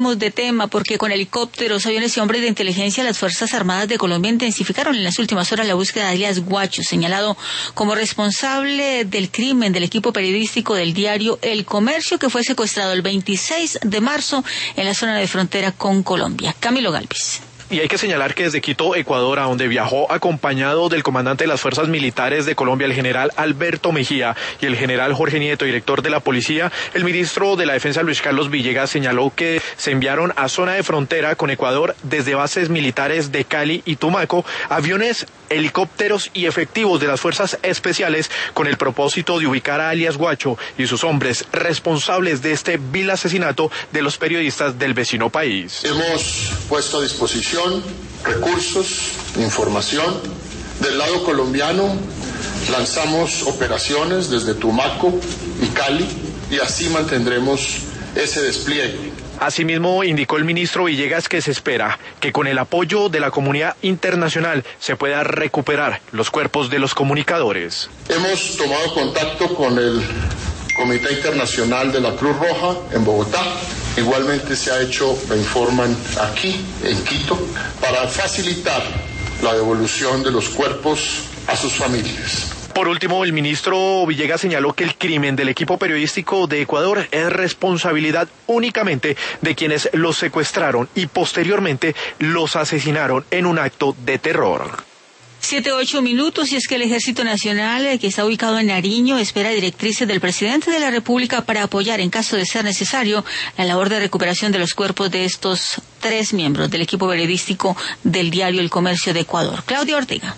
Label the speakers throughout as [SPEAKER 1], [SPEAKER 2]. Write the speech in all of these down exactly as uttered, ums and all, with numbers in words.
[SPEAKER 1] De tema porque con helicópteros, aviones y hombres de inteligencia las Fuerzas Armadas de Colombia intensificaron en las últimas horas la búsqueda de alias Guacho, señalado como responsable del crimen del equipo periodístico del diario El Comercio, que fue secuestrado el veintiséis de marzo en la zona de frontera con Colombia. Camilo Galvis.
[SPEAKER 2] Y hay que señalar que desde Quito, Ecuador, a donde viajó acompañado del comandante de las Fuerzas Militares de Colombia, el general Alberto Mejía, y el general Jorge Nieto, director de la policía, el ministro de la Defensa, Luis Carlos Villegas, señaló que se enviaron a zona de frontera con Ecuador desde bases militares de Cali y Tumaco aviones, helicópteros y efectivos de las Fuerzas Especiales con el propósito de ubicar a alias Guacho y sus hombres responsables de este vil asesinato de los periodistas del vecino país.
[SPEAKER 3] Hemos puesto a disposición recursos, información. Del lado colombiano lanzamos operaciones desde Tumaco y Cali y así mantendremos ese despliegue.
[SPEAKER 2] Asimismo, indicó el ministro Villegas que se espera que con el apoyo de la comunidad internacional se pueda recuperar los cuerpos de los comunicadores.
[SPEAKER 3] Hemos tomado contacto con el Comité Internacional de la Cruz Roja en Bogotá. Igualmente se ha hecho, me informan aquí, en Quito, para facilitar la devolución de los cuerpos a sus familias.
[SPEAKER 2] Por último, el ministro Villegas señaló que el crimen del equipo periodístico de Ecuador es responsabilidad únicamente de quienes los secuestraron y posteriormente los asesinaron en un acto de terror.
[SPEAKER 1] Siete, ocho minutos, y es que el Ejército Nacional, que está ubicado en Nariño, espera directrices del presidente de la República para apoyar, en caso de ser necesario, la labor de recuperación de los cuerpos de estos tres miembros del equipo periodístico del diario El Comercio de Ecuador. Claudia Ortega.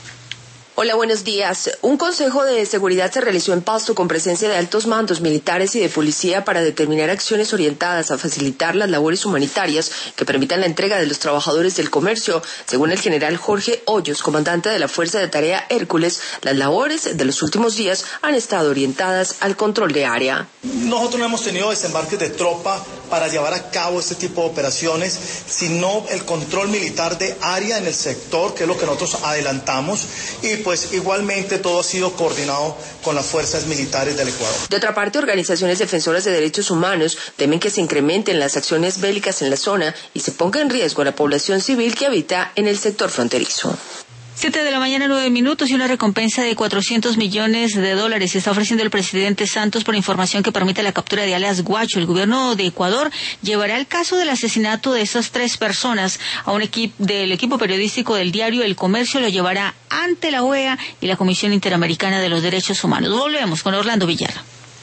[SPEAKER 4] Hola, buenos días. Un consejo de seguridad se realizó en Pasto con presencia de altos mandos militares y de policía para determinar acciones orientadas a facilitar las labores humanitarias que permitan la entrega de los trabajadores del comercio. Según el general Jorge Hoyos, comandante de la Fuerza de Tarea Hércules, las labores de los últimos días han estado orientadas al control de área.
[SPEAKER 5] Nosotros no hemos tenido desembarques de tropa para llevar a cabo este tipo de operaciones, sino el control militar de área en el sector, que es lo que nosotros adelantamos, y pues igualmente todo ha sido coordinado con las fuerzas militares del Ecuador.
[SPEAKER 4] De otra parte, organizaciones defensoras de derechos humanos temen que se incrementen las acciones bélicas en la zona y se ponga en riesgo la población civil que habita en el sector fronterizo.
[SPEAKER 1] Siete de la mañana, nueve minutos, y una recompensa de cuatrocientos millones de dólares se está ofreciendo el presidente Santos por información que permite la captura de alias Guacho. El gobierno de Ecuador llevará el caso del asesinato de esas tres personas a un equipo del equipo periodístico del diario El Comercio, lo llevará ante la O E A y la Comisión Interamericana de los Derechos Humanos. Volvemos con Orlando Villar.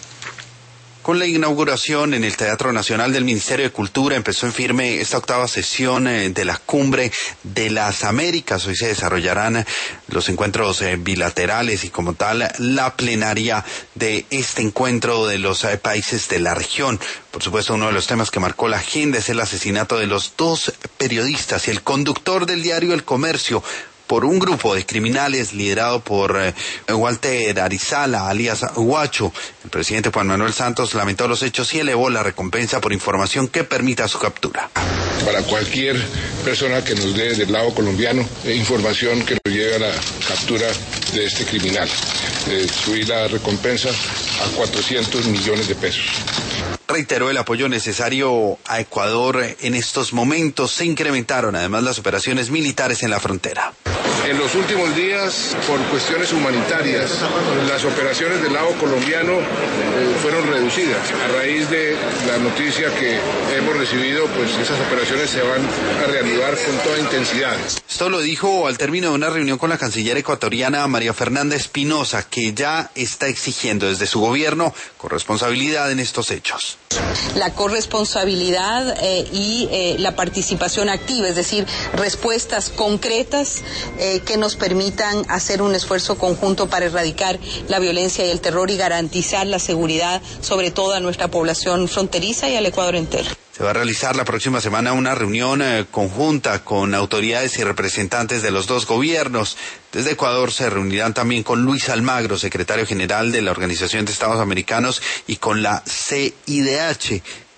[SPEAKER 6] Con la inauguración en el Teatro Nacional del Ministerio de Cultura empezó en firme esta octava sesión de la Cumbre de las Américas. Hoy se desarrollarán los encuentros bilaterales y como tal la plenaria de este encuentro de los países de la región. Por supuesto, uno de los temas que marcó la agenda es el asesinato de los dos periodistas y el conductor del diario El Comercio por un grupo de criminales liderado por eh, Walter Arizala, alias Guacho. El presidente Juan Manuel Santos lamentó los hechos y elevó la recompensa por información que permita su captura.
[SPEAKER 7] Para cualquier persona que nos dé del lado colombiano eh, información que nos lleve a la captura de este criminal. Eh, subí la recompensa a cuatrocientos millones de pesos.
[SPEAKER 6] Reiteró el apoyo necesario a Ecuador en estos momentos. Se incrementaron además las operaciones militares en la frontera.
[SPEAKER 7] En los últimos días, por cuestiones humanitarias, las operaciones del lado colombiano eh, fueron reducidas. A raíz de la noticia que hemos recibido, pues esas operaciones se van a reanudar con toda intensidad.
[SPEAKER 6] Esto lo dijo al término de una reunión con la canciller ecuatoriana María Fernanda Espinosa, que ya está exigiendo desde su gobierno corresponsabilidad en estos hechos.
[SPEAKER 8] La corresponsabilidad eh, y eh, la participación activa, es decir, respuestas concretas eh, que nos permitan hacer un esfuerzo conjunto para erradicar la violencia y el terror y garantizar la seguridad, sobre todo a nuestra población fronteriza y al Ecuador entero.
[SPEAKER 6] Se va a realizar la próxima semana una reunión eh, conjunta con autoridades y representantes de los dos gobiernos. Desde Ecuador se reunirán también con Luis Almagro, secretario general de la Organización de Estados Americanos, y con la C I D H,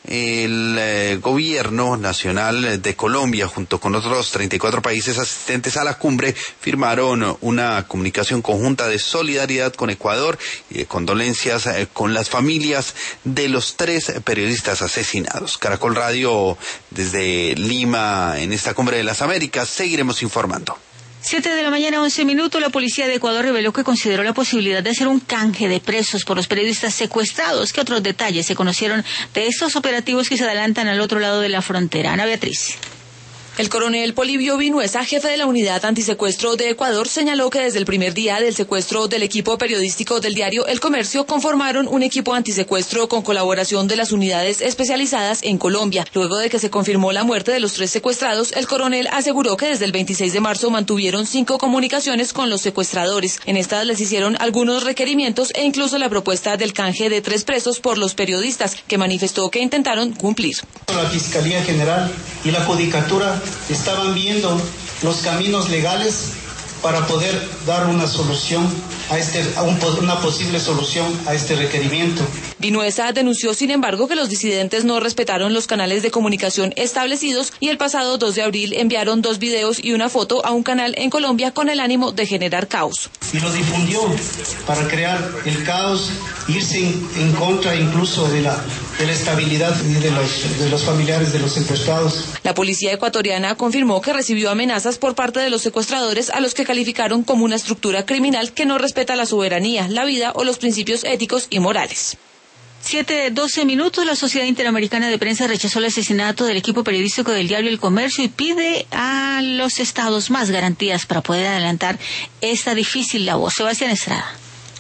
[SPEAKER 6] el eh, gobierno nacional de Colombia, junto con otros treinta y cuatro países asistentes a la cumbre, firmaron una comunicación conjunta de solidaridad con Ecuador y de condolencias eh, con las familias de los tres periodistas asesinados. Caracol Radio desde Lima, en esta cumbre de las Américas, seguiremos informando.
[SPEAKER 1] Siete de la mañana, once minutos, la policía de Ecuador reveló que consideró la posibilidad de hacer un canje de presos por los periodistas secuestrados. ¿Qué otros detalles se conocieron de estos operativos que se adelantan al otro lado de la frontera? Ana Beatriz.
[SPEAKER 4] El coronel Polibio Vinuesa, jefe de la unidad antisecuestro de Ecuador, señaló que desde el primer día del secuestro del equipo periodístico del diario El Comercio conformaron un equipo antisecuestro con colaboración de las unidades especializadas en Colombia. Luego de que se confirmó la muerte de los tres secuestrados, el coronel aseguró que desde el veintiséis de marzo mantuvieron cinco comunicaciones con los secuestradores. En estas les hicieron algunos requerimientos e incluso la propuesta del canje de tres presos por los periodistas, que manifestó que intentaron cumplir.
[SPEAKER 9] La Fiscalía General y la Judicatura estaban viendo los caminos legales para poder dar una solución a este, a un, una posible solución a este requerimiento.
[SPEAKER 4] Vinuesa denunció, sin embargo, que los disidentes no respetaron los canales de comunicación establecidos y el pasado dos de abril enviaron dos videos y una foto a un canal en Colombia con el ánimo de generar caos.
[SPEAKER 9] Y lo difundió para crear el caos, irse en, en contra incluso de la, de la estabilidad de los, de los familiares de los secuestrados.
[SPEAKER 4] La policía ecuatoriana confirmó que recibió amenazas por parte de los secuestradores, a los que calificaron como una estructura criminal que no respeta la soberanía, la vida o los principios éticos y morales.
[SPEAKER 1] Siete, doce minutos, la Sociedad Interamericana de Prensa rechazó el asesinato del equipo periodístico del diario El Comercio y pide a los estados más garantías para poder adelantar esta difícil labor. Sebastián Estrada.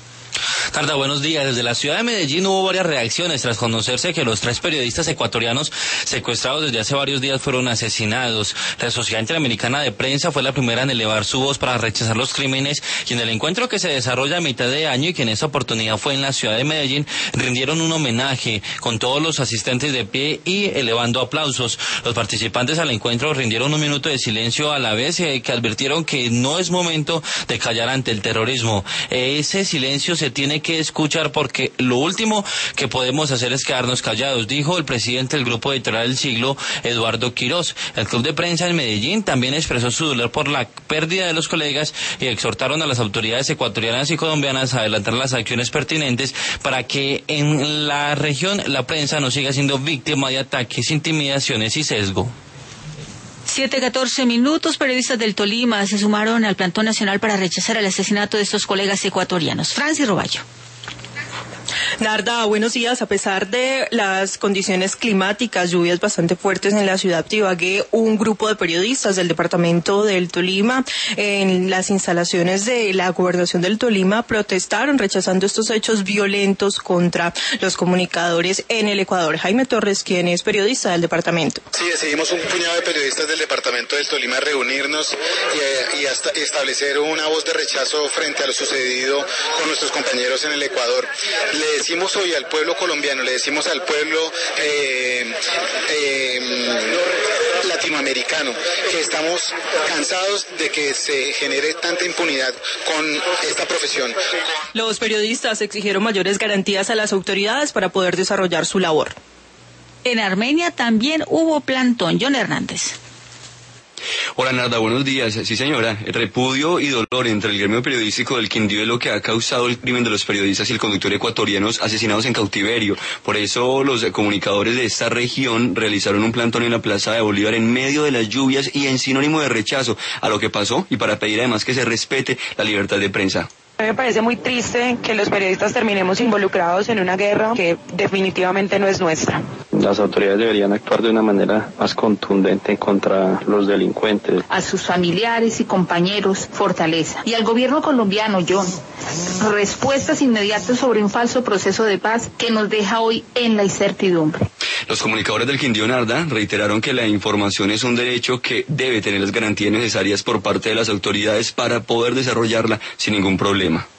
[SPEAKER 10] Tarda, buenos días. Desde la ciudad de Medellín hubo varias reacciones tras conocerse que los tres periodistas ecuatorianos secuestrados desde hace varios días fueron asesinados. La Sociedad Interamericana de Prensa fue la primera en elevar su voz para rechazar los crímenes, y en el encuentro que se desarrolla a mitad de año y que en esta oportunidad fue en la ciudad de Medellín, rindieron un homenaje con todos los asistentes de pie y elevando aplausos. Los participantes al encuentro rindieron un minuto de silencio a la vez eh, que advirtieron que no es momento de callar ante el terrorismo. Eh, ese silencio se tiene que escuchar porque lo último que podemos hacer es quedarnos callados, dijo el presidente del Grupo Editorial del Siglo, Eduardo Quirós. El Club de Prensa en Medellín también expresó su dolor por la pérdida de los colegas y exhortaron a las autoridades ecuatorianas y colombianas a adelantar las acciones pertinentes para que en la región la prensa no siga siendo víctima de ataques, intimidaciones y sesgo.
[SPEAKER 1] Siete, catorce minutos, periodistas del Tolima se sumaron al plantón nacional para rechazar el asesinato de estos colegas ecuatorianos. Francis Roballo.
[SPEAKER 11] Narda, buenos días. A pesar de las condiciones climáticas, lluvias bastante fuertes en la ciudad de Ibagué, un grupo de periodistas del departamento del Tolima en las instalaciones de la gobernación del Tolima protestaron rechazando estos hechos violentos contra los comunicadores en el Ecuador. Jaime Torres, quien es periodista del departamento.
[SPEAKER 12] Sí, decidimos un puñado de periodistas del departamento del Tolima reunirnos y, y hasta establecer una voz de rechazo frente a lo sucedido con nuestros compañeros en el Ecuador. Le decimos hoy al pueblo colombiano, le decimos al pueblo eh, eh, latinoamericano que estamos cansados de que se genere tanta impunidad con esta profesión.
[SPEAKER 11] Los periodistas exigieron mayores garantías a las autoridades para poder desarrollar su labor.
[SPEAKER 1] En Armenia también hubo plantón. John Hernández.
[SPEAKER 13] Hola Narda, buenos días. Sí señora, repudio y dolor entre el gremio periodístico del Quindío es lo que ha causado el crimen de los periodistas y el conductor ecuatorianos asesinados en cautiverio. Por eso los comunicadores de esta región realizaron un plantón en la Plaza de Bolívar en medio de las lluvias y en sinónimo de rechazo a lo que pasó y para pedir además que se respete la libertad de prensa.
[SPEAKER 14] A mí me parece muy triste que los periodistas terminemos involucrados en una guerra que definitivamente no es nuestra.
[SPEAKER 15] Las autoridades deberían actuar de una manera más contundente contra los delincuentes.
[SPEAKER 16] A sus familiares y compañeros, fortaleza. Y al gobierno colombiano, John, respuestas inmediatas sobre un falso proceso de paz que nos deja hoy en la incertidumbre.
[SPEAKER 13] Los comunicadores del Quindío Narda reiteraron que la información es un derecho que debe tener las garantías necesarias por parte de las autoridades para poder desarrollarla sin ningún problema.